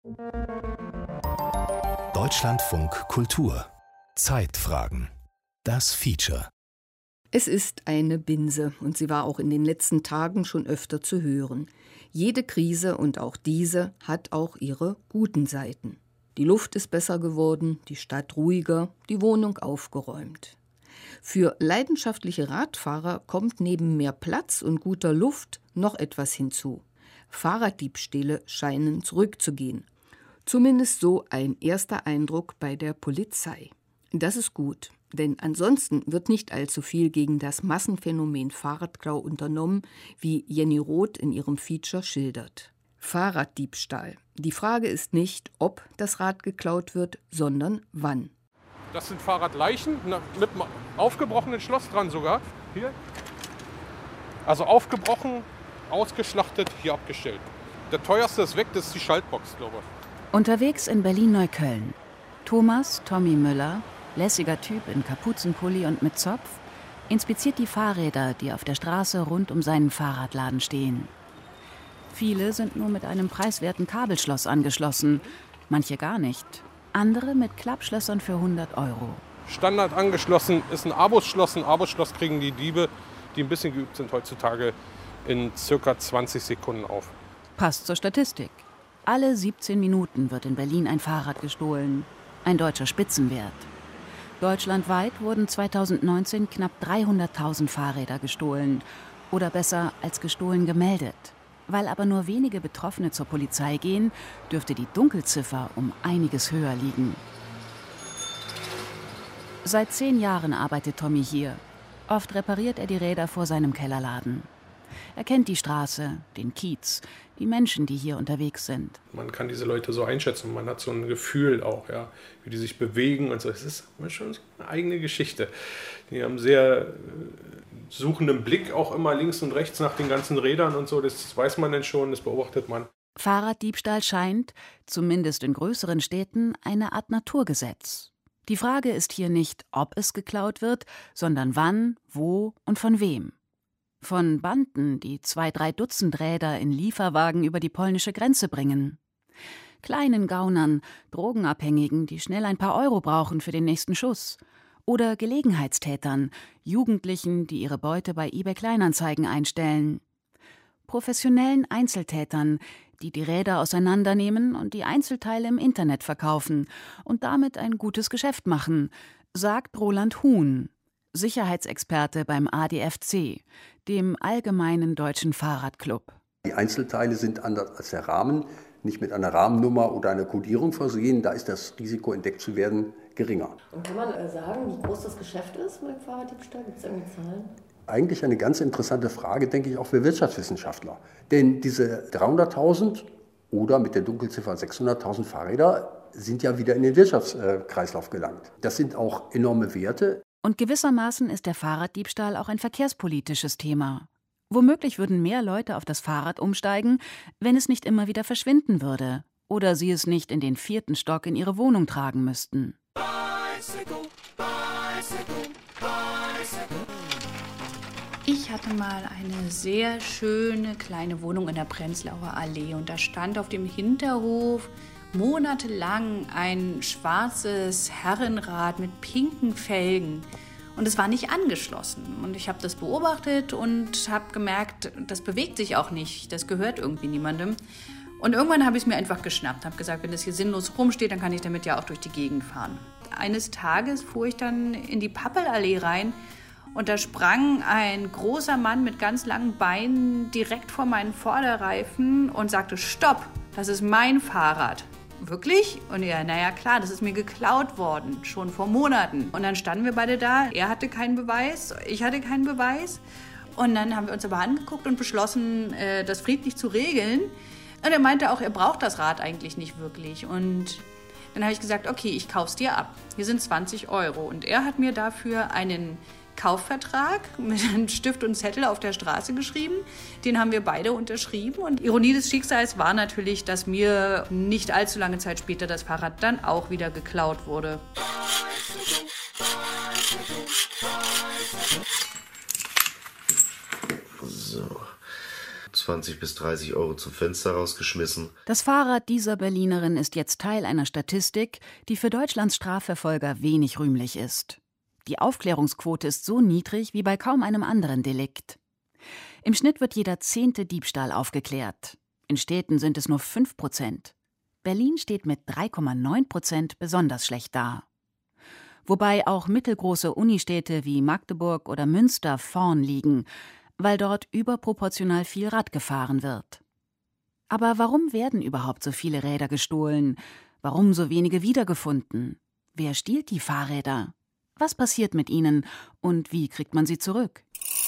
Deutschlandfunk Kultur. Zeitfragen. Das Feature. Es ist eine Binse und sie war auch in den letzten Tagen schon öfter zu hören. Jede Krise und auch diese hat auch ihre guten Seiten. Die Luft ist besser geworden, die Stadt ruhiger, die Wohnung aufgeräumt. Für leidenschaftliche Radfahrer kommt neben mehr Platz und guter Luft noch etwas hinzu. Fahrraddiebstähle scheinen zurückzugehen. Zumindest so ein erster Eindruck bei der Polizei. Das ist gut, denn ansonsten wird nicht allzu viel gegen das Massenphänomen Fahrradklau unternommen, wie Jenny Roth in ihrem Feature schildert. Fahrraddiebstahl. Die Frage ist nicht, ob das Rad geklaut wird, sondern wann. Das sind Fahrradleichen mit einem aufgebrochenen Schloss dran sogar. Hier. Also aufgebrochen, ausgeschlachtet, hier abgestellt. Der teuerste ist weg, das ist die Schaltbox, glaube ich. Unterwegs in Berlin-Neukölln. Thomas Tommy Müller, lässiger Typ in Kapuzenpulli und mit Zopf, inspiziert die Fahrräder, die auf der Straße rund um seinen Fahrradladen stehen. Viele sind nur mit einem preiswerten Kabelschloss angeschlossen, manche gar nicht. Andere mit Klappschlössern für 100 €. Standard angeschlossen ist ein Abusschloss. Ein Abusschloss kriegen die Diebe, die ein bisschen geübt sind heutzutage, in ca. 20 Sekunden auf. Passt zur Statistik. Alle 17 Minuten wird in Berlin ein Fahrrad gestohlen. Ein deutscher Spitzenwert. Deutschlandweit wurden 2019 knapp 300.000 Fahrräder gestohlen. Oder besser als gestohlen gemeldet. Weil aber nur wenige Betroffene zur Polizei gehen, dürfte die Dunkelziffer um einiges höher liegen. Seit 10 Jahren arbeitet Tommy hier. Oft repariert er die Räder vor seinem Kellerladen. Er kennt die Straße, den Kiez, die Menschen, die hier unterwegs sind. Man kann diese Leute so einschätzen, man hat so ein Gefühl auch, ja, wie die sich bewegen und so. Es ist schon so eine eigene Geschichte. Die haben sehr suchenden Blick auch immer links und rechts nach den ganzen Rädern und so. Das weiß man denn schon, das beobachtet man. Fahrraddiebstahl scheint, zumindest in größeren Städten, eine Art Naturgesetz. Die Frage ist hier nicht, ob es geklaut wird, sondern wann, wo und von wem. Von Banden, die 2-3 Dutzend Räder in Lieferwagen über die polnische Grenze bringen. Kleinen Gaunern, Drogenabhängigen, die schnell ein paar Euro brauchen für den nächsten Schuss. Oder Gelegenheitstätern, Jugendlichen, die ihre Beute bei eBay Kleinanzeigen einstellen. Professionellen Einzeltätern, die die Räder auseinandernehmen und die Einzelteile im Internet verkaufen und damit ein gutes Geschäft machen, sagt Roland Huhn, Sicherheitsexperte beim ADFC, dem Allgemeinen Deutschen Fahrradclub. Die Einzelteile sind anders als der Rahmen, nicht mit einer Rahmennummer oder einer Kodierung versehen. Da ist das Risiko, entdeckt zu werden, geringer. Und kann man sagen, wie groß das Geschäft ist mit dem Fahrraddiebstahl? Gibt es irgendwie Zahlen? Eigentlich eine ganz interessante Frage, denke ich, auch für Wirtschaftswissenschaftler. Denn diese 300.000 oder mit der Dunkelziffer 600.000 Fahrräder sind ja wieder in den Wirtschaftskreislauf gelangt. Das sind auch enorme Werte. Und gewissermaßen ist der Fahrraddiebstahl auch ein verkehrspolitisches Thema. Womöglich würden mehr Leute auf das Fahrrad umsteigen, wenn es nicht immer wieder verschwinden würde oder sie es nicht in den 4. Stock in ihre Wohnung tragen müssten. Bicycle, bicycle, bicycle. Ich hatte mal eine sehr schöne kleine Wohnung in der Prenzlauer Allee und da stand auf dem Hinterhof monatelang ein schwarzes Herrenrad mit pinken Felgen. Und es war nicht angeschlossen. Und ich habe das beobachtet und habe gemerkt, das bewegt sich auch nicht. Das gehört irgendwie niemandem. Und irgendwann habe ich es mir einfach geschnappt. Habe gesagt, wenn das hier sinnlos rumsteht, dann kann ich damit ja auch durch die Gegend fahren. Eines Tages fuhr ich dann in die Pappelallee rein. Und da sprang ein großer Mann mit ganz langen Beinen direkt vor meinen Vorderreifen und sagte, Stopp, das ist mein Fahrrad. Wirklich? Und ja, naja, klar, das ist mir geklaut worden, schon vor Monaten. Und dann standen wir beide da, er hatte keinen Beweis, ich hatte keinen Beweis. Und dann haben wir uns aber angeguckt und beschlossen, das friedlich zu regeln. Und er meinte auch, er braucht das Rad eigentlich nicht wirklich. Und dann habe ich gesagt, okay, ich kauf's dir ab. Hier sind 20 €. Und er hat mir dafür einen Kaufvertrag mit einem Stift und Zettel auf der Straße geschrieben. Den haben wir beide unterschrieben. Und Ironie des Schicksals war natürlich, dass mir nicht allzu lange Zeit später das Fahrrad dann auch wieder geklaut wurde. So, 20 bis 30 Euro zum Fenster rausgeschmissen. Das Fahrrad dieser Berlinerin ist jetzt Teil einer Statistik, die für Deutschlands Strafverfolger wenig rühmlich ist. Die Aufklärungsquote ist so niedrig wie bei kaum einem anderen Delikt. Im Schnitt wird jeder 10. Diebstahl aufgeklärt. In Städten sind es nur 5%. Berlin steht mit 3,9% besonders schlecht da. Wobei auch mittelgroße Unistädte wie Magdeburg oder Münster vorn liegen, weil dort überproportional viel Rad gefahren wird. Aber warum werden überhaupt so viele Räder gestohlen? Warum so wenige wiedergefunden? Wer stiehlt die Fahrräder? Was passiert mit ihnen und wie kriegt man sie zurück?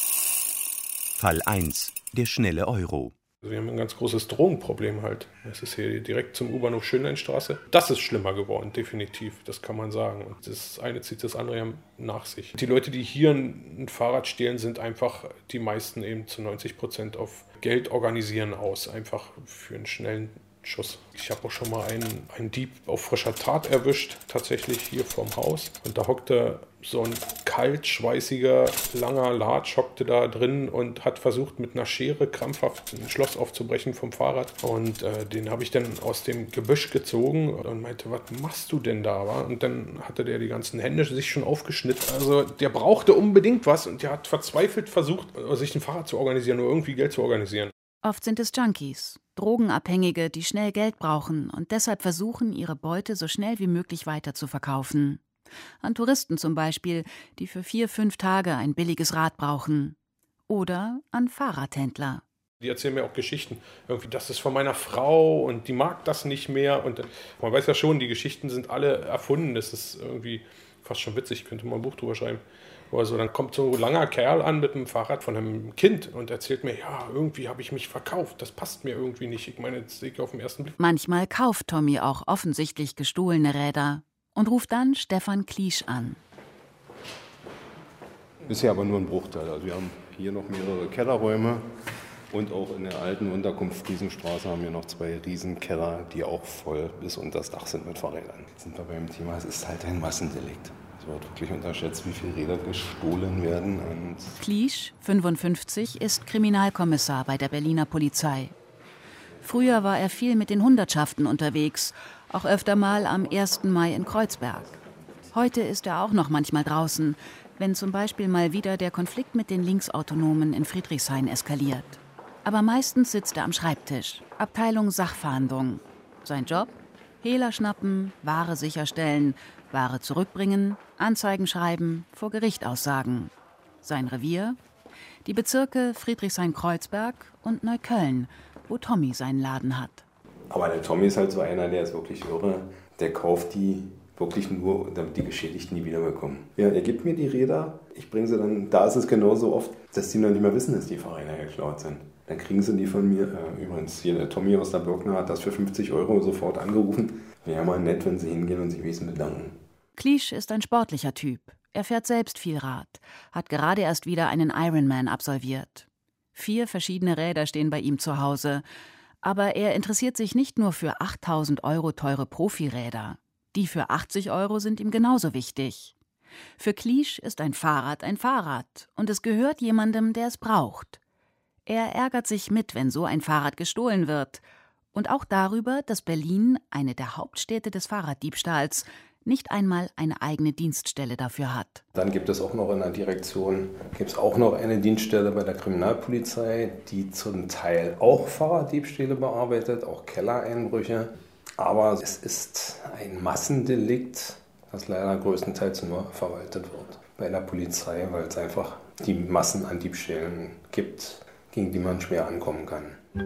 Fall 1. Der schnelle Euro. Wir haben ein ganz großes Drogenproblem halt. Es ist hier direkt zum U-Bahnhof Schönleinstraße. Das ist schlimmer geworden, definitiv. Das kann man sagen. Und das eine zieht das andere ja nach sich. Die Leute, die hier ein Fahrrad stehlen, sind einfach die meisten eben zu 90% auf Geld organisieren aus. Einfach für einen schnellen Schuss. Ich habe auch schon mal einen Dieb auf frischer Tat erwischt, tatsächlich hier vorm Haus. Und da hockte so ein kaltschweißiger, langer Latsch hockte da drin und hat versucht, mit einer Schere krampfhaft ein Schloss aufzubrechen vom Fahrrad. Und den habe ich dann aus dem Gebüsch gezogen und meinte, was machst du denn da? Wa? Und dann hatte der die ganzen Hände sich schon aufgeschnitten. Also der brauchte unbedingt was und der hat verzweifelt versucht, sich ein Fahrrad zu organisieren oder irgendwie Geld zu organisieren. Oft sind es Junkies, Drogenabhängige, die schnell Geld brauchen und deshalb versuchen, ihre Beute so schnell wie möglich weiter zu verkaufen. An Touristen zum Beispiel, die für 4-5 Tage ein billiges Rad brauchen. Oder an Fahrradhändler. Die erzählen mir auch Geschichten. Irgendwie, das ist von meiner Frau und die mag das nicht mehr. Und man weiß ja schon, die Geschichten sind alle erfunden. Das ist irgendwie fast schon witzig, könnte man ein Buch drüber schreiben. Also dann kommt so ein langer Kerl an mit einem Fahrrad von einem Kind und erzählt mir, ja, irgendwie habe ich mich verkauft, das passt mir irgendwie nicht. Ich meine, das sehe ich auf den ersten Blick. Manchmal kauft Tommy auch offensichtlich gestohlene Räder und ruft dann Stefan Kliesch an. Bisher aber nur ein Bruchteil. Also wir haben hier noch mehrere Kellerräume und auch in der alten Unterkunft Friesenstraße haben wir noch 2 Riesenkeller, die auch voll bis unter das Dach sind mit Fahrrädern. Jetzt sind wir beim Thema, es ist halt ein Massendelikt. Es wird wirklich unterschätzt, wie viele Räder gestohlen werden. Und Kliesch, 55, ist Kriminalkommissar bei der Berliner Polizei. Früher war er viel mit den Hundertschaften unterwegs, auch öfter mal am 1. Mai in Kreuzberg. Heute ist er auch noch manchmal draußen, wenn zum Beispiel mal wieder der Konflikt mit den Linksautonomen in Friedrichshain eskaliert. Aber meistens sitzt er am Schreibtisch, Abteilung Sachfahndung. Sein Job? Hehler schnappen, Ware sicherstellen, Ware zurückbringen, Anzeigen schreiben, vor Gericht aussagen. Sein Revier? Die Bezirke Friedrichshain-Kreuzberg und Neukölln, wo Tommy seinen Laden hat. Aber der Tommy ist halt so einer, der ist wirklich irre. Der kauft die wirklich nur, damit die Geschädigten nie wiederbekommen. Ja, er gibt mir die Räder, ich bringe sie dann, da ist es genauso oft, dass die noch nicht mehr wissen, dass die Fahrräder geklaut sind. Dann kriegen sie die von mir. Übrigens, hier der Tommy aus der Birkner hat das für 50 € sofort angerufen. Wäre mal nett, wenn sie hingehen und sich wenigstens bedanken. Kliesch ist ein sportlicher Typ. Er fährt selbst viel Rad, hat gerade erst wieder einen Ironman absolviert. 4 verschiedene Räder stehen bei ihm zu Hause. Aber er interessiert sich nicht nur für 8.000 € teure Profiräder. Die für 80 € sind ihm genauso wichtig. Für Kliesch ist ein Fahrrad und es gehört jemandem, der es braucht. Er ärgert sich mit, wenn so ein Fahrrad gestohlen wird. Und auch darüber, dass Berlin, eine der Hauptstädte des Fahrraddiebstahls, nicht einmal eine eigene Dienststelle dafür hat. Dann gibt es auch noch in der Direktion eine Dienststelle bei der Kriminalpolizei, die zum Teil auch Fahrraddiebstähle bearbeitet, auch Kellereinbrüche. Aber es ist ein Massendelikt, das leider größtenteils nur verwaltet wird bei der Polizei, weil es einfach die Massen an Diebstählen gibt, gegen die man schwer ankommen kann.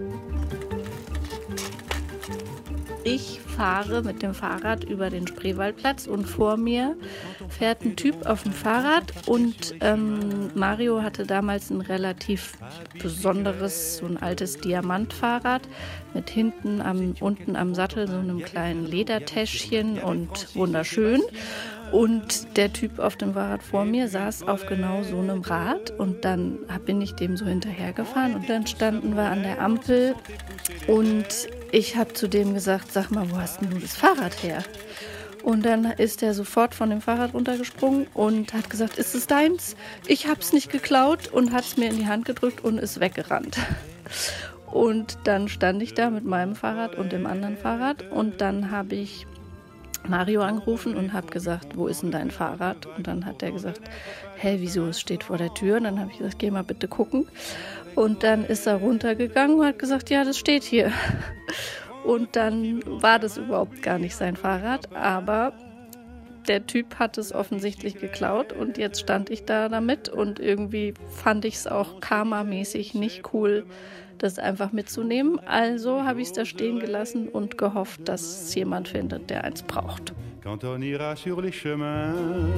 Ich fahre mit dem Fahrrad über den Spreewaldplatz und vor mir fährt ein Typ auf dem Fahrrad und Mario hatte damals ein relativ besonderes, so ein altes Diamantfahrrad mit hinten unten am Sattel so einem kleinen Ledertäschchen und wunderschön. Und der Typ auf dem Fahrrad vor mir saß auf genau so einem Rad und dann bin ich dem so hinterhergefahren und dann standen wir an der Ampel und ich habe zu dem gesagt, sag mal, wo hast denn du das Fahrrad her? Und dann ist er sofort von dem Fahrrad runtergesprungen und hat gesagt, ist es deins? Ich habe es nicht geklaut und hat es mir in die Hand gedrückt und ist weggerannt. Und dann stand ich da mit meinem Fahrrad und dem anderen Fahrrad und dann habe ich Mario angerufen und habe gesagt, wo ist denn dein Fahrrad? Und dann hat er gesagt, wieso, es steht vor der Tür. Und dann habe ich gesagt, geh mal bitte gucken. Und dann ist er runtergegangen und hat gesagt, ja, das steht hier. Und dann war das überhaupt gar nicht sein Fahrrad, aber der Typ hat es offensichtlich geklaut und jetzt stand ich da damit und irgendwie fand ich es auch karmamäßig nicht cool, das einfach mitzunehmen. Also habe ich es da stehen gelassen und gehofft, dass es jemand findet, der eins braucht. Quand on ira sur les chemins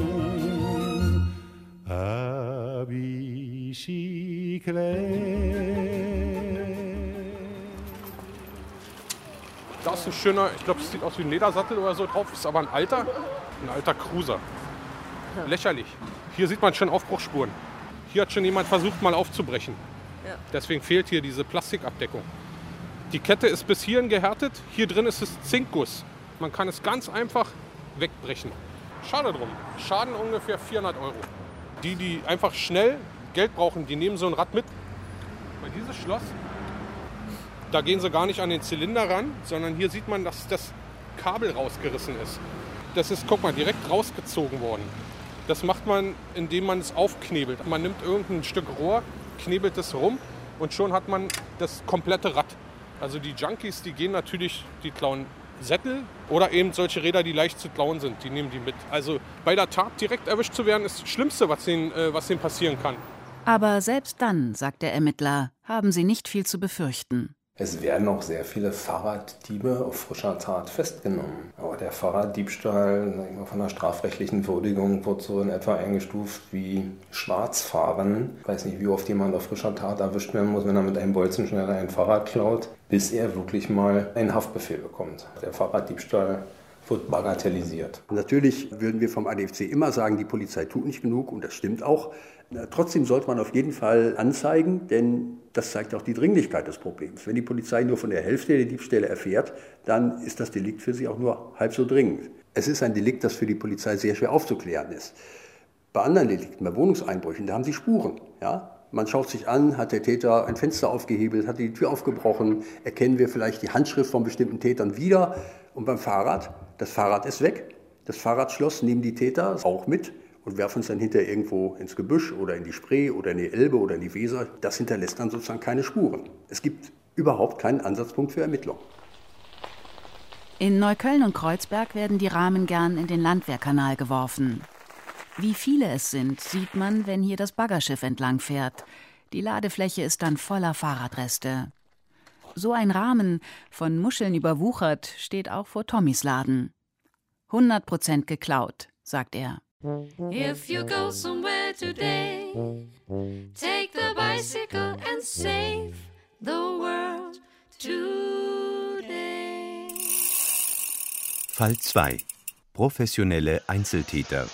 à bicyclette. Da ist ein schöner, ich glaube, es sieht aus wie ein Ledersattel oder so drauf, ist aber ein alter Cruiser. Lächerlich. Hier sieht man schon Aufbruchsspuren. Hier hat schon jemand versucht, mal aufzubrechen. Ja. Deswegen fehlt hier diese Plastikabdeckung. Die Kette ist bis hierhin gehärtet, hier drin ist es Zinkguss. Man kann es ganz einfach wegbrechen. Schade drum. Schaden ungefähr 400 €. Die einfach schnell Geld brauchen, die nehmen so ein Rad mit. Bei dieses Schloss, da gehen sie gar nicht an den Zylinder ran, sondern hier sieht man, dass das Kabel rausgerissen ist. Das ist, guck mal, direkt rausgezogen worden. Das macht man, indem man es aufknebelt. Man nimmt irgendein Stück Rohr, knebelt es rum und schon hat man das komplette Rad. Also die Junkies, die gehen natürlich, die klauen Sättel oder eben solche Räder, die leicht zu klauen sind, die nehmen die mit. Also bei der Tat direkt erwischt zu werden, ist das Schlimmste, was denen passieren kann. Aber selbst dann, sagt der Ermittler, haben sie nicht viel zu befürchten. Es werden auch sehr viele Fahrraddiebe auf frischer Tat festgenommen. Aber der Fahrraddiebstahl von der strafrechtlichen Würdigung wird so in etwa eingestuft wie Schwarzfahren. Ich weiß nicht, wie oft jemand auf frischer Tat erwischt werden muss, wenn er mit einem Bolzenschneider ein Fahrrad klaut, bis er wirklich mal einen Haftbefehl bekommt. Der Fahrraddiebstahl wird bagatellisiert. Natürlich würden wir vom ADFC immer sagen, die Polizei tut nicht genug und das stimmt auch. Trotzdem sollte man auf jeden Fall anzeigen, denn das zeigt auch die Dringlichkeit des Problems. Wenn die Polizei nur von der Hälfte der Diebstähle erfährt, dann ist das Delikt für sie auch nur halb so dringend. Es ist ein Delikt, das für die Polizei sehr schwer aufzuklären ist. Bei anderen Delikten, bei Wohnungseinbrüchen, da haben sie Spuren. Ja? Man schaut sich an, hat der Täter ein Fenster aufgehebelt, hat die Tür aufgebrochen, erkennen wir vielleicht die Handschrift von bestimmten Tätern wieder. Und beim Fahrrad, das Fahrrad ist weg. Das Fahrradschloss nehmen die Täter auch mit und werfen es dann hinterher irgendwo ins Gebüsch oder in die Spree oder in die Elbe oder in die Weser. Das hinterlässt dann sozusagen keine Spuren. Es gibt überhaupt keinen Ansatzpunkt für Ermittlung. In Neukölln und Kreuzberg werden die Rahmen gern in den Landwehrkanal geworfen. Wie viele es sind, sieht man, wenn hier das Baggerschiff entlang fährt. Die Ladefläche ist dann voller Fahrradreste. So ein Rahmen, von Muscheln überwuchert, steht auch vor Tommys Laden. 100% geklaut, sagt er. If you go somewhere today, take the bicycle and save the world today. Fall 2. Professionelle Einzeltäter.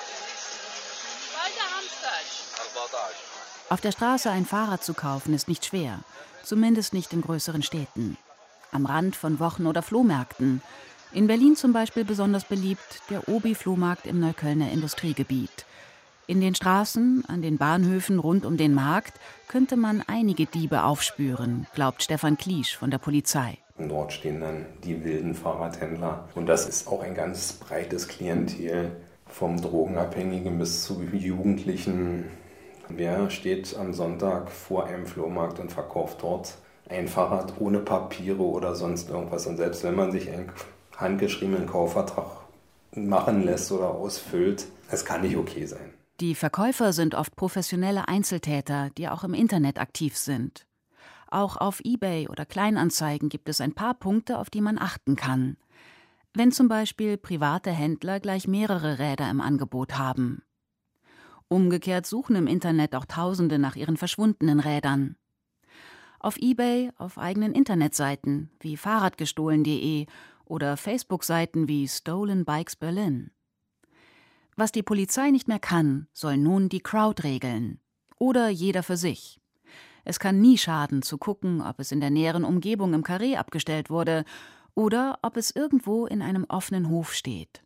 Auf der Straße ein Fahrrad zu kaufen ist nicht schwer, zumindest nicht in größeren Städten. Am Rand von Wochen- oder Flohmärkten. In Berlin zum Beispiel besonders beliebt der Obi-Flohmarkt im Neuköllner Industriegebiet. In den Straßen, an den Bahnhöfen rund um den Markt könnte man einige Diebe aufspüren, glaubt Stefan Kliesch von der Polizei. Und dort stehen dann die wilden Fahrradhändler. Und das ist auch ein ganz breites Klientel, vom Drogenabhängigen bis zu Jugendlichen. Wer steht am Sonntag vor einem Flohmarkt und verkauft dort ein Fahrrad ohne Papiere oder sonst irgendwas? Und selbst wenn man sich einen handgeschriebenen Kaufvertrag machen lässt oder ausfüllt, es kann nicht okay sein. Die Verkäufer sind oft professionelle Einzeltäter, die auch im Internet aktiv sind. Auch auf eBay oder Kleinanzeigen gibt es ein paar Punkte, auf die man achten kann. Wenn zum Beispiel private Händler gleich mehrere Räder im Angebot haben. Umgekehrt suchen im Internet auch Tausende nach ihren verschwundenen Rädern. Auf eBay, auf eigenen Internetseiten wie fahrradgestohlen.de oder Facebook-Seiten wie Stolen Bikes Berlin. Was die Polizei nicht mehr kann, soll nun die Crowd regeln. Oder jeder für sich. Es kann nie schaden, zu gucken, ob es in der näheren Umgebung im Karree abgestellt wurde oder ob es irgendwo in einem offenen Hof steht.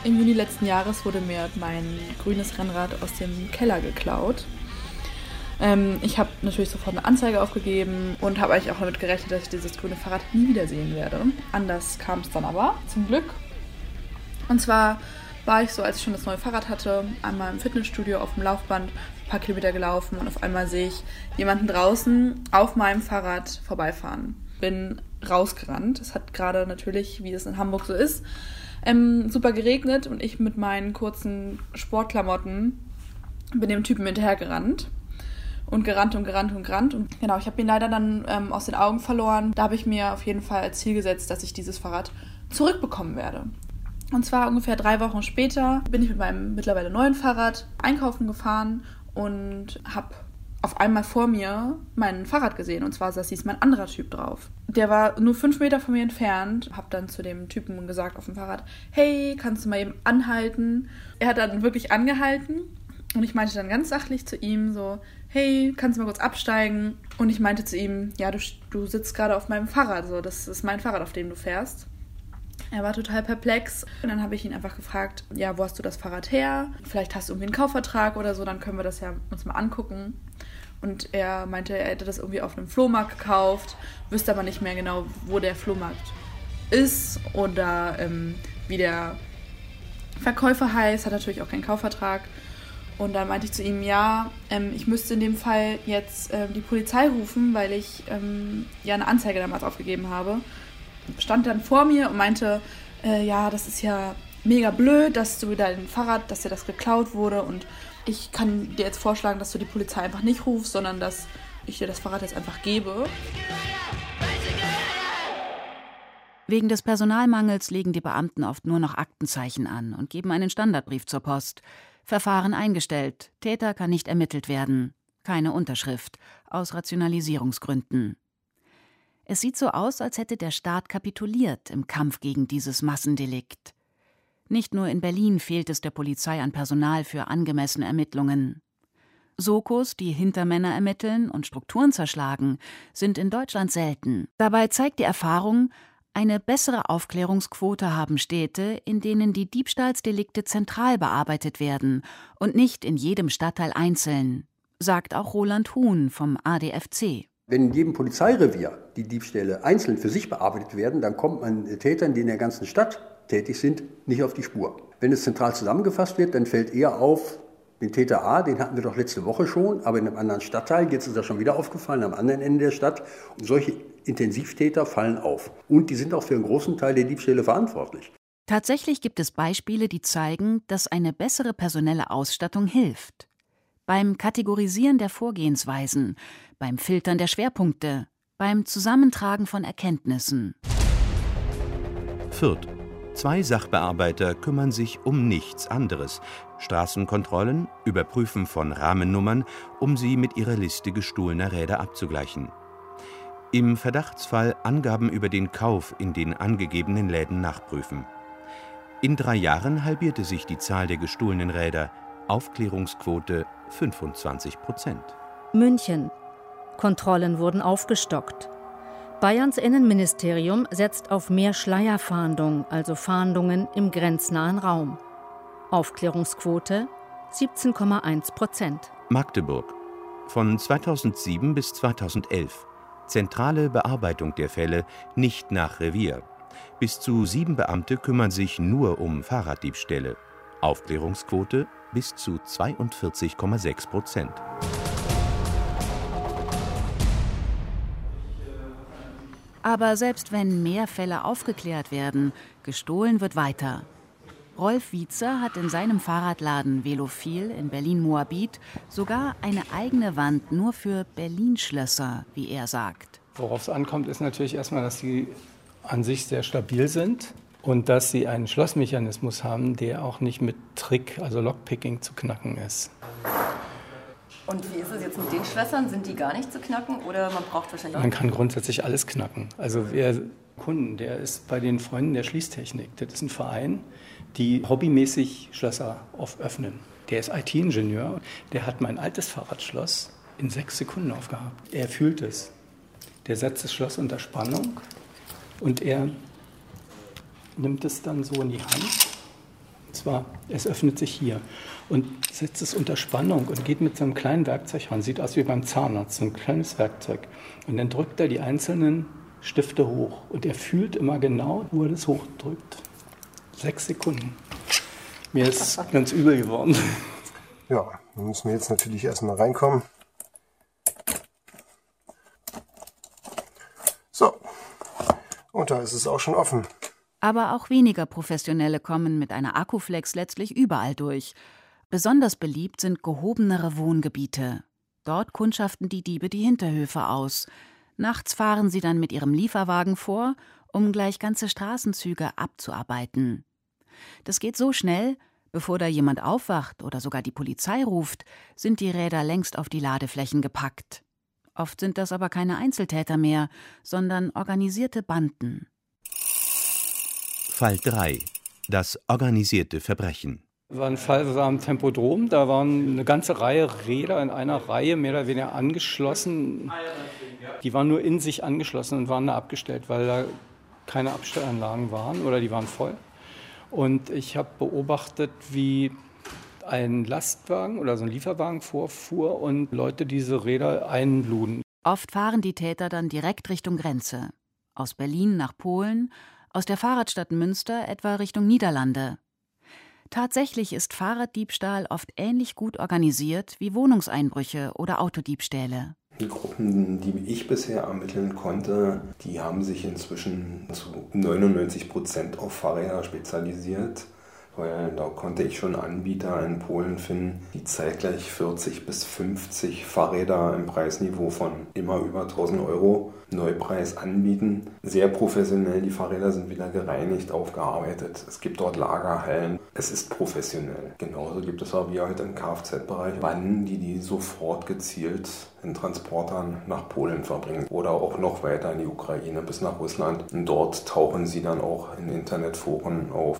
Im Juni letzten Jahres wurde mir mein grünes Rennrad aus dem Keller geklaut. Ich habe natürlich sofort eine Anzeige aufgegeben und habe eigentlich auch damit gerechnet, dass ich dieses grüne Fahrrad nie wiedersehen werde. Anders kam es dann aber, zum Glück. Und zwar war ich so, als ich schon das neue Fahrrad hatte, einmal im Fitnessstudio auf dem Laufband, ein paar Kilometer gelaufen und auf einmal sehe ich jemanden draußen auf meinem Fahrrad vorbeifahren. Bin rausgerannt. Es hat gerade natürlich, wie es in Hamburg so ist, super geregnet und ich mit meinen kurzen Sportklamotten bin dem Typen hinterhergerannt. Und gerannt. Und genau, ich habe ihn leider dann aus den Augen verloren. Da habe ich mir auf jeden Fall als Ziel gesetzt, dass ich dieses Fahrrad zurückbekommen werde. Und zwar ungefähr 3 Wochen später bin ich mit meinem mittlerweile neuen Fahrrad einkaufen gefahren und habe auf einmal vor mir mein Fahrrad gesehen. Und zwar saß mein anderer Typ drauf. Der war nur 5 Meter von mir entfernt. Habe dann zu dem Typen gesagt auf dem Fahrrad, hey, kannst du mal eben anhalten? Er hat dann wirklich angehalten. Und ich meinte dann ganz sachlich zu ihm so, hey, kannst du mal kurz absteigen? Und ich meinte zu ihm, ja, du sitzt gerade auf meinem Fahrrad, so, das ist mein Fahrrad, auf dem du fährst. Er war total perplex. Und dann habe ich ihn einfach gefragt, ja, wo hast du das Fahrrad her? Vielleicht hast du irgendwie einen Kaufvertrag oder so, dann können wir das ja uns mal angucken. Und er meinte, er hätte das irgendwie auf einem Flohmarkt gekauft, wüsste aber nicht mehr genau, wo der Flohmarkt ist oder wie der Verkäufer heißt, hat natürlich auch keinen Kaufvertrag. Und dann meinte ich zu ihm, ja, ich müsste in dem Fall jetzt die Polizei rufen, weil ich ja eine Anzeige damals aufgegeben habe. Stand dann vor mir und meinte, ja, das ist ja mega blöd, dass du dein Fahrrad, dass dir das geklaut wurde und ich kann dir jetzt vorschlagen, dass du die Polizei einfach nicht rufst, sondern dass ich dir das Fahrrad jetzt einfach gebe. Wegen des Personalmangels legen die Beamten oft nur noch Aktenzeichen an und geben einen Standardbrief zur Post. Verfahren eingestellt, Täter kann nicht ermittelt werden. Keine Unterschrift, aus Rationalisierungsgründen. Es sieht so aus, als hätte der Staat kapituliert im Kampf gegen dieses Massendelikt. Nicht nur in Berlin fehlt es der Polizei an Personal für angemessene Ermittlungen. Sokos, die Hintermänner ermitteln und Strukturen zerschlagen, sind in Deutschland selten. Dabei zeigt die Erfahrung, eine bessere Aufklärungsquote haben Städte, in denen die Diebstahlsdelikte zentral bearbeitet werden und nicht in jedem Stadtteil einzeln, sagt auch Roland Huhn vom ADFC. Wenn in jedem Polizeirevier die Diebstähle einzeln für sich bearbeitet werden, dann kommt man Tätern, die in der ganzen Stadt tätig sind, nicht auf die Spur. Wenn es zentral zusammengefasst wird, dann fällt eher auf, den Täter A, den hatten wir doch letzte Woche schon, aber in einem anderen Stadtteil, jetzt ist er schon wieder aufgefallen, am anderen Ende der Stadt. Und solche Intensivtäter fallen auf. Und die sind auch für einen großen Teil der Diebstähle verantwortlich. Tatsächlich gibt es Beispiele, die zeigen, dass eine bessere personelle Ausstattung hilft. Beim Kategorisieren der Vorgehensweisen, beim Filtern der Schwerpunkte, beim Zusammentragen von Erkenntnissen. Fürth. 2 Sachbearbeiter kümmern sich um nichts anderes. Straßenkontrollen, Überprüfen von Rahmennummern, um sie mit ihrer Liste gestohlener Räder abzugleichen. Im Verdachtsfall Angaben über den Kauf in den angegebenen Läden nachprüfen. In 3 Jahren halbierte sich die Zahl der gestohlenen Räder. Aufklärungsquote 25%. München. Kontrollen wurden aufgestockt. Bayerns Innenministerium setzt auf mehr Schleierfahndung, also Fahndungen im grenznahen Raum. Aufklärungsquote 17,1%. Magdeburg. Von 2007 bis 2011. Zentrale Bearbeitung der Fälle, nicht nach Revier. Bis zu 7 Beamte kümmern sich nur um Fahrraddiebstähle. Aufklärungsquote bis zu 42,6%. Aber selbst wenn mehr Fälle aufgeklärt werden, gestohlen wird weiter. Rolf Wietzer hat in seinem Fahrradladen Velophil in Berlin-Moabit sogar eine eigene Wand nur für Berlin-Schlösser, wie er sagt. Worauf es ankommt, ist natürlich erstmal, dass sie an sich sehr stabil sind und dass sie einen Schlossmechanismus haben, der auch nicht mit Trick, also Lockpicking, zu knacken ist. Und wie ist es jetzt mit den Schlössern? Sind die gar nicht zu knacken oder man braucht wahrscheinlich... Man kann grundsätzlich alles knacken. Also wer Kunden, der ist bei den Freunden der Schließtechnik. Das ist ein Verein, die hobbymäßig Schlösser öffnen. Der ist IT-Ingenieur, der hat mein altes Fahrradschloss in 6 Sekunden aufgehabt. Er fühlt es. Der setzt das Schloss unter Spannung und er nimmt es dann so in die Hand, Zwar, es öffnet sich hier und setzt es unter Spannung und geht mit so einem kleinen Werkzeug ran. Sieht aus wie beim Zahnarzt, so ein kleines Werkzeug. Und dann drückt er die einzelnen Stifte hoch. Und er fühlt immer genau, wo er das hochdrückt. 6 Sekunden. Mir ist ganz übel geworden. Ja, dann müssen wir jetzt natürlich erstmal reinkommen. So, und da ist es auch schon offen. Aber auch weniger Professionelle kommen mit einer Akkuflex letztlich überall durch. Besonders beliebt sind gehobenere Wohngebiete. Dort kundschaften die Diebe die Hinterhöfe aus. Nachts fahren sie dann mit ihrem Lieferwagen vor, um gleich ganze Straßenzüge abzuarbeiten. Das geht so schnell, bevor da jemand aufwacht oder sogar die Polizei ruft, sind die Räder längst auf die Ladeflächen gepackt. Oft sind das aber keine Einzeltäter mehr, sondern organisierte Banden. Fall 3. Das organisierte Verbrechen. War ein Fall, das war am Tempodrom. Da waren eine ganze Reihe Räder in einer Reihe mehr oder weniger angeschlossen. Die waren nur in sich angeschlossen und waren da abgestellt, weil da keine Abstellanlagen waren oder die waren voll. Und ich habe beobachtet, wie ein Lastwagen oder so ein Lieferwagen vorfuhr und Leute diese Räder einluden. Oft fahren die Täter dann direkt Richtung Grenze. Aus Berlin nach Polen, aus der Fahrradstadt Münster etwa Richtung Niederlande. Tatsächlich ist Fahrraddiebstahl oft ähnlich gut organisiert wie Wohnungseinbrüche oder Autodiebstähle. Die Gruppen, die ich bisher ermitteln konnte, die haben sich inzwischen zu 99% auf Fahrräder spezialisiert. Weil da konnte ich schon Anbieter in Polen finden, die zeitgleich 40 bis 50 Fahrräder im Preisniveau von immer über 1.000 € Neupreis anbieten. Sehr professionell, die Fahrräder sind wieder gereinigt, aufgearbeitet. Es gibt dort Lagerhallen. Es ist professionell. Genauso gibt es auch wie halt im Kfz-Bereich Banden, die sofort gezielt in Transportern nach Polen verbringen oder auch noch weiter in die Ukraine bis nach Russland. Und dort tauchen sie dann auch in Internetforen auf.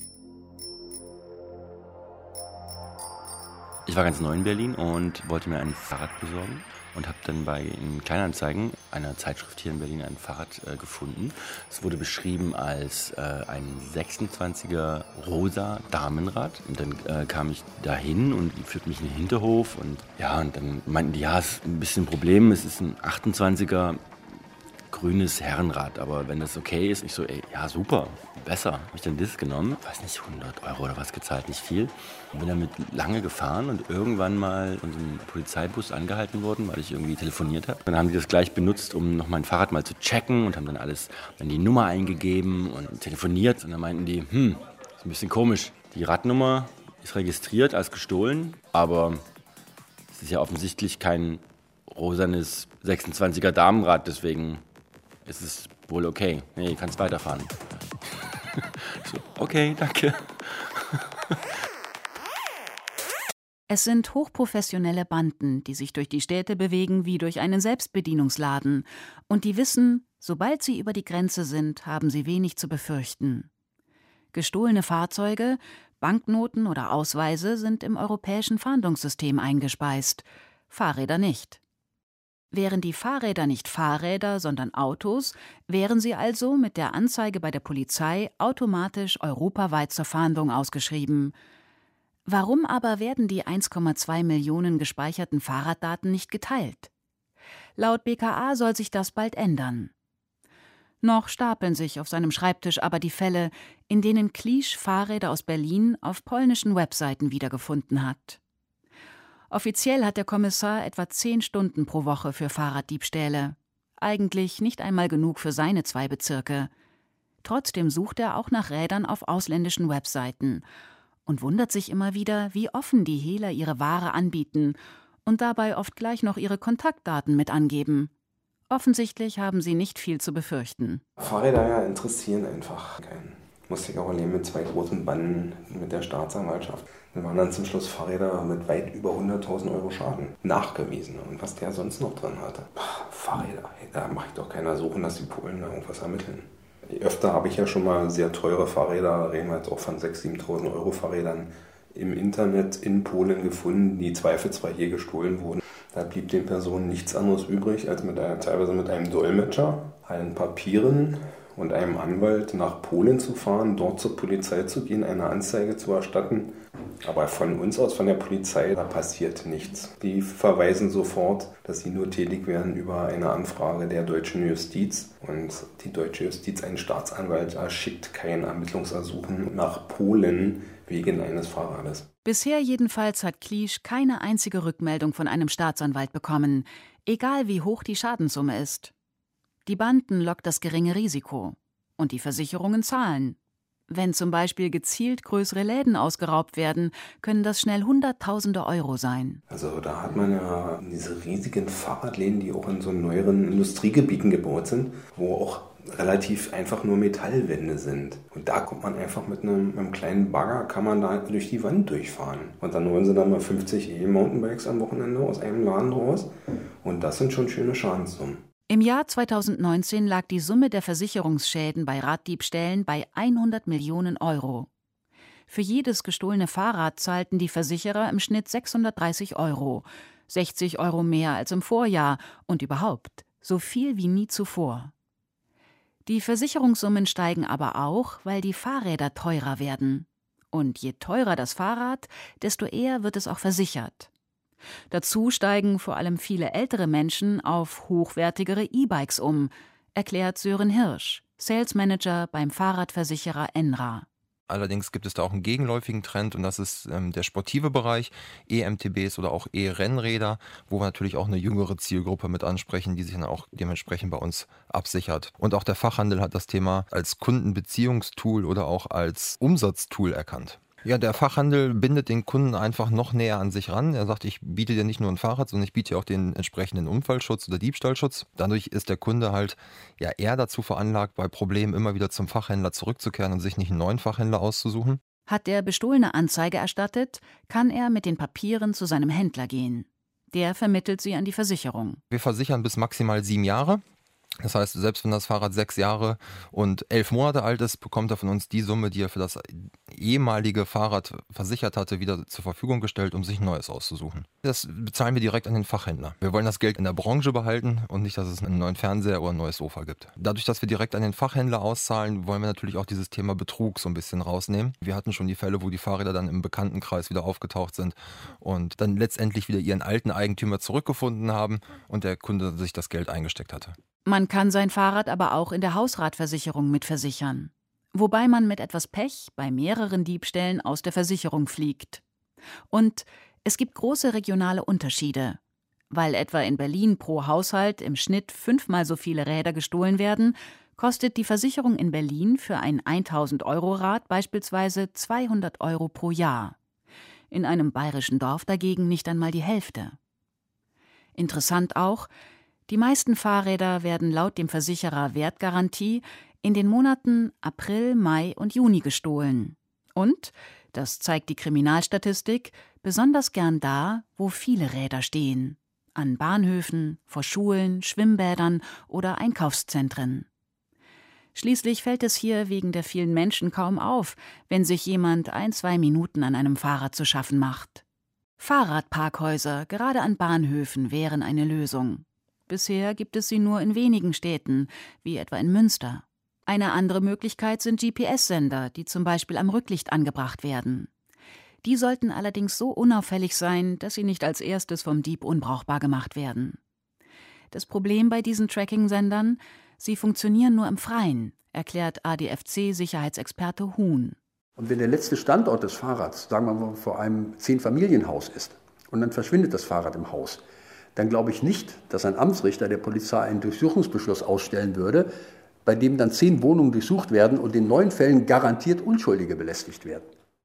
Ich war ganz neu in Berlin und wollte mir ein Fahrrad besorgen und habe dann bei Kleinanzeigen einer Zeitschrift hier in Berlin ein Fahrrad gefunden. Es wurde beschrieben als ein 26er rosa Damenrad. Und dann kam ich dahin und führte mich in den Hinterhof und dann meinten die, ja, es ist ein bisschen ein Problem, es ist ein 28er grünes Herrenrad, aber wenn das okay ist, ich so, ja super, besser. Habe ich dann das genommen, weiß nicht, 100 € oder was gezahlt, nicht viel. Bin damit lange gefahren und irgendwann mal von so einem Polizeibus angehalten worden, weil ich irgendwie telefoniert habe. Dann haben die das gleich benutzt, um noch mein Fahrrad mal zu checken und haben dann die Nummer eingegeben und telefoniert. Und dann meinten die, ist ein bisschen komisch. Die Radnummer ist registriert als gestohlen, aber es ist ja offensichtlich kein rosanes 26er Damenrad, deswegen ist es wohl okay. Nee, du kannst weiterfahren. So, okay, danke. Es sind hochprofessionelle Banden, die sich durch die Städte bewegen wie durch einen Selbstbedienungsladen. Und die wissen, sobald sie über die Grenze sind, haben sie wenig zu befürchten. Gestohlene Fahrzeuge, Banknoten oder Ausweise sind im europäischen Fahndungssystem eingespeist, Fahrräder nicht. Wären die Fahrräder nicht Fahrräder, sondern Autos, wären sie also mit der Anzeige bei der Polizei automatisch europaweit zur Fahndung ausgeschrieben. Warum aber werden die 1,2 Millionen gespeicherten Fahrraddaten nicht geteilt? Laut BKA soll sich das bald ändern. Noch stapeln sich auf seinem Schreibtisch aber die Fälle, in denen Klisch Fahrräder aus Berlin auf polnischen Webseiten wiedergefunden hat. Offiziell hat der Kommissar etwa 10 Stunden pro Woche für Fahrraddiebstähle. Eigentlich nicht einmal genug für seine 2 Bezirke. Trotzdem sucht er auch nach Rädern auf ausländischen Webseiten und wundert sich immer wieder, wie offen die Hehler ihre Ware anbieten und dabei oft gleich noch ihre Kontaktdaten mit angeben. Offensichtlich haben sie nicht viel zu befürchten. Fahrräder interessieren einfach keinen. Musste ich auch erleben mit 2 großen Banden mit der Staatsanwaltschaft. Wir waren dann zum Schluss Fahrräder mit weit über 100.000 € Schaden nachgewiesen. Und was der sonst noch drin hatte. Fahrräder, da mache ich doch keiner suchen, dass die Polen da irgendwas ermitteln. Öfter habe ich ja schon mal sehr teure Fahrräder, reden wir jetzt auch von 6.000, 7.000 € Fahrrädern, im Internet in Polen gefunden, die zweifelsfrei hier gestohlen wurden. Da blieb den Personen nichts anderes übrig, als teilweise mit einem Dolmetscher, allen Papieren und einem Anwalt nach Polen zu fahren, dort zur Polizei zu gehen, eine Anzeige zu erstatten. Aber von uns aus, von der Polizei, da passiert nichts. Die verweisen sofort, dass sie nur tätig werden über eine Anfrage der deutschen Justiz. Und die deutsche Justiz, ein Staatsanwalt, schickt kein Ermittlungsersuchen nach Polen wegen eines Fahrrades. Bisher jedenfalls hat Kliesch keine einzige Rückmeldung von einem Staatsanwalt bekommen, egal wie hoch die Schadenssumme ist. Die Banden lockt das geringe Risiko. Und die Versicherungen zahlen. Wenn zum Beispiel gezielt größere Läden ausgeraubt werden, können das schnell Hunderttausende Euro sein. Also da hat man ja diese riesigen Fahrradläden, die auch in so neueren Industriegebieten gebaut sind, wo auch relativ einfach nur Metallwände sind. Und da kommt man einfach mit einem kleinen Bagger, kann man da durch die Wand durchfahren. Und dann holen sie dann mal 50 E-Mountainbikes am Wochenende aus einem Laden raus. Und das sind schon schöne Schadenssummen. Im Jahr 2019 lag die Summe der Versicherungsschäden bei Raddiebstählen bei 100 Millionen Euro. Für jedes gestohlene Fahrrad zahlten die Versicherer im Schnitt 630 Euro, 60 Euro mehr als im Vorjahr und überhaupt so viel wie nie zuvor. Die Versicherungssummen steigen aber auch, weil die Fahrräder teurer werden. Und je teurer das Fahrrad, desto eher wird es auch versichert. Dazu steigen vor allem viele ältere Menschen auf hochwertigere E-Bikes um, erklärt Sören Hirsch, Sales Manager beim Fahrradversicherer Enra. Allerdings gibt es da auch einen gegenläufigen Trend und das ist der sportive Bereich, E-MTBs oder auch E-Rennräder, wo wir natürlich auch eine jüngere Zielgruppe mit ansprechen, die sich dann auch dementsprechend bei uns absichert. Und auch der Fachhandel hat das Thema als Kundenbeziehungstool oder auch als Umsatztool erkannt. Ja, der Fachhandel bindet den Kunden einfach noch näher an sich ran. Er sagt, ich biete dir nicht nur ein Fahrrad, sondern ich biete dir auch den entsprechenden Unfallschutz oder Diebstahlschutz. Dadurch ist der Kunde halt ja eher dazu veranlagt, bei Problemen immer wieder zum Fachhändler zurückzukehren und sich nicht einen neuen Fachhändler auszusuchen. Hat der Bestohlene Anzeige erstattet, kann er mit den Papieren zu seinem Händler gehen. Der vermittelt sie an die Versicherung. Wir versichern bis maximal 7 Jahre. Das heißt, selbst wenn das Fahrrad 6 Jahre und 11 Monate alt ist, bekommt er von uns die Summe, die er für das ehemalige Fahrrad versichert hatte, wieder zur Verfügung gestellt, um sich ein neues auszusuchen. Das bezahlen wir direkt an den Fachhändler. Wir wollen das Geld in der Branche behalten und nicht, dass es einen neuen Fernseher oder ein neues Sofa gibt. Dadurch, dass wir direkt an den Fachhändler auszahlen, wollen wir natürlich auch dieses Thema Betrug so ein bisschen rausnehmen. Wir hatten schon die Fälle, wo die Fahrräder dann im Bekanntenkreis wieder aufgetaucht sind und dann letztendlich wieder ihren alten Eigentümer zurückgefunden haben und der Kunde sich das Geld eingesteckt hatte. Man kann sein Fahrrad aber auch in der Hausratversicherung mitversichern. Wobei man mit etwas Pech bei mehreren Diebstählen aus der Versicherung fliegt. Und es gibt große regionale Unterschiede. Weil etwa in Berlin pro Haushalt im Schnitt 5-mal so viele Räder gestohlen werden, kostet die Versicherung in Berlin für ein 1.000-Euro-Rad beispielsweise 200 Euro pro Jahr. In einem bayerischen Dorf dagegen nicht einmal die Hälfte. Interessant auch, die meisten Fahrräder werden laut dem Versicherer Wertgarantie in den Monaten April, Mai und Juni gestohlen. Und, das zeigt die Kriminalstatistik, besonders gern da, wo viele Räder stehen. An Bahnhöfen, vor Schulen, Schwimmbädern oder Einkaufszentren. Schließlich fällt es hier wegen der vielen Menschen kaum auf, wenn sich jemand 1-2 Minuten an einem Fahrrad zu schaffen macht. Fahrradparkhäuser gerade an Bahnhöfen wären eine Lösung. Bisher gibt es sie nur in wenigen Städten, wie etwa in Münster. Eine andere Möglichkeit sind GPS-Sender, die zum Beispiel am Rücklicht angebracht werden. Die sollten allerdings so unauffällig sein, dass sie nicht als erstes vom Dieb unbrauchbar gemacht werden. Das Problem bei diesen Tracking-Sendern: sie funktionieren nur im Freien, erklärt ADFC-Sicherheitsexperte Huhn. Und wenn der letzte Standort des Fahrrads, sagen wir mal, vor einem 10-Familienhaus ist und dann verschwindet das Fahrrad im Haus, dann glaube ich nicht, dass ein Amtsrichter der Polizei einen Durchsuchungsbeschluss ausstellen würde, bei dem dann 10 Wohnungen durchsucht werden und in 9 Fällen garantiert Unschuldige belästigt werden.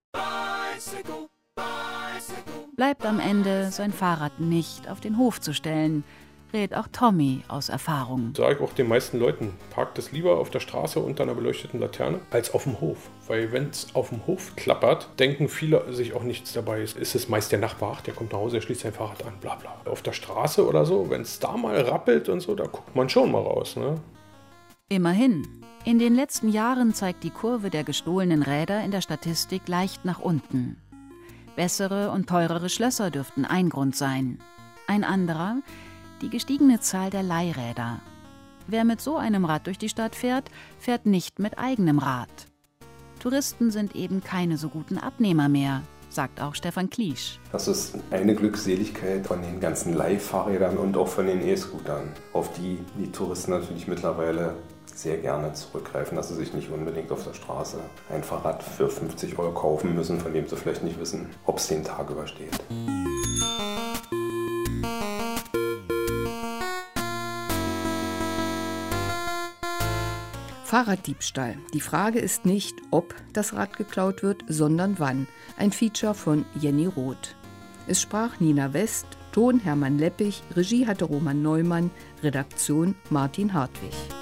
Bleibt am Ende, sein Fahrrad nicht auf den Hof zu stellen, rät auch Tommy aus Erfahrung. Sage ich auch den meisten Leuten, parkt es lieber auf der Straße unter einer beleuchteten Laterne als auf dem Hof. Weil wenn es auf dem Hof klappert, denken viele sich auch nichts dabei. Ist es meist der Nachbar, der kommt nach Hause, er schließt sein Fahrrad an, bla bla. Auf der Straße oder so, wenn es da mal rappelt und so, da guckt man schon mal raus, ne? Immerhin, in den letzten Jahren zeigt die Kurve der gestohlenen Räder in der Statistik leicht nach unten. Bessere und teurere Schlösser dürften ein Grund sein. Ein anderer: die gestiegene Zahl der Leihräder. wer mit so einem Rad durch die Stadt fährt, fährt nicht mit eigenem Rad. Touristen sind eben keine so guten Abnehmer mehr, sagt auch Stefan Kliesch. Das ist eine Glückseligkeit von den ganzen Leihfahrrädern und auch von den E-Scootern, auf die die Touristen natürlich mittlerweile sehr gerne zurückgreifen, dass sie sich nicht unbedingt auf der Straße ein Fahrrad für 50 € kaufen müssen, von dem sie vielleicht nicht wissen, ob es den Tag übersteht. Fahrraddiebstahl. Die Frage ist nicht, ob das Rad geklaut wird, sondern wann. Ein Feature von Jenny Roth. Es sprach Nina West, Ton Hermann Leppich, Regie hatte Roman Neumann, Redaktion Martin Hartwig.